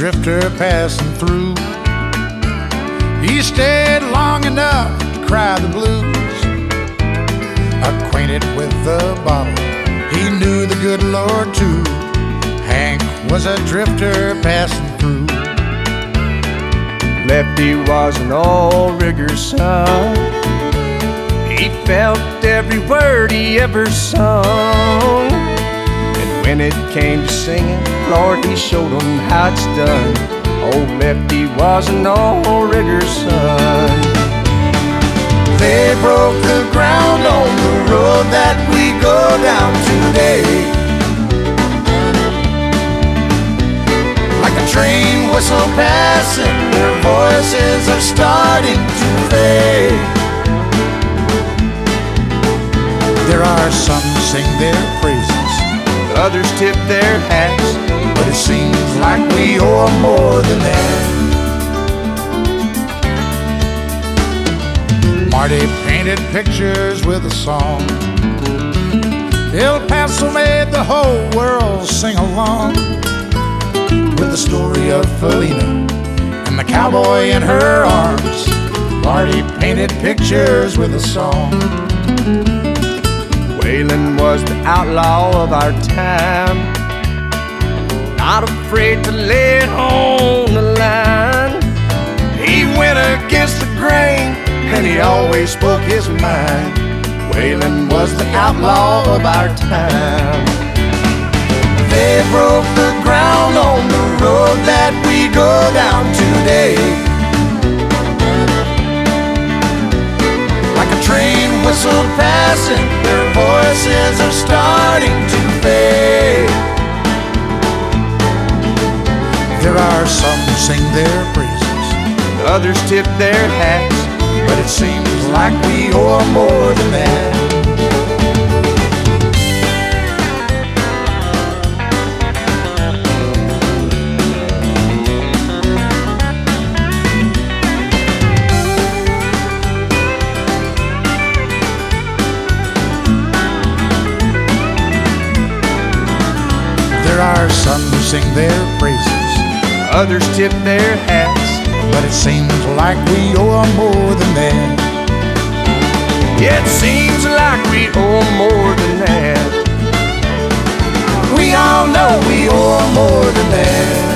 drifter passing through. He stayed long enough to cry the blues. Acquainted with the bottle, he knew the good Lord too. Hank was a drifter passing through. Lefty was an old rigger's son. He felt every word he ever sung. And when it came to singing, Lord, he showed them how it's done. Old Lefty was an old rigger's son. They broke the ground on the road that we go down today. Like a train whistle passing, their voices are starting to fade. There are some who sing their praises, Others tip their hats, but it seems like we owe more than that. Marty painted pictures with a song. El Paso made the whole world sing along with the story of Felina and the cowboy in her arms. Marty painted pictures with a song. Waylon was the outlaw of our time, not afraid to lay it on the line. He went against the grain and he always spoke his mind. Waylon was the outlaw of our time. They broke the ground on the road that we go down today. Like a train whistle passing, their voices are starting to fade. There are some who sing their praises, Others tip their hats, but it seems like we owe more than that. There are some who sing their praises, Others tip their hats, but it seems like we owe more than that. it seems like we owe more than that. We all know we owe more than that.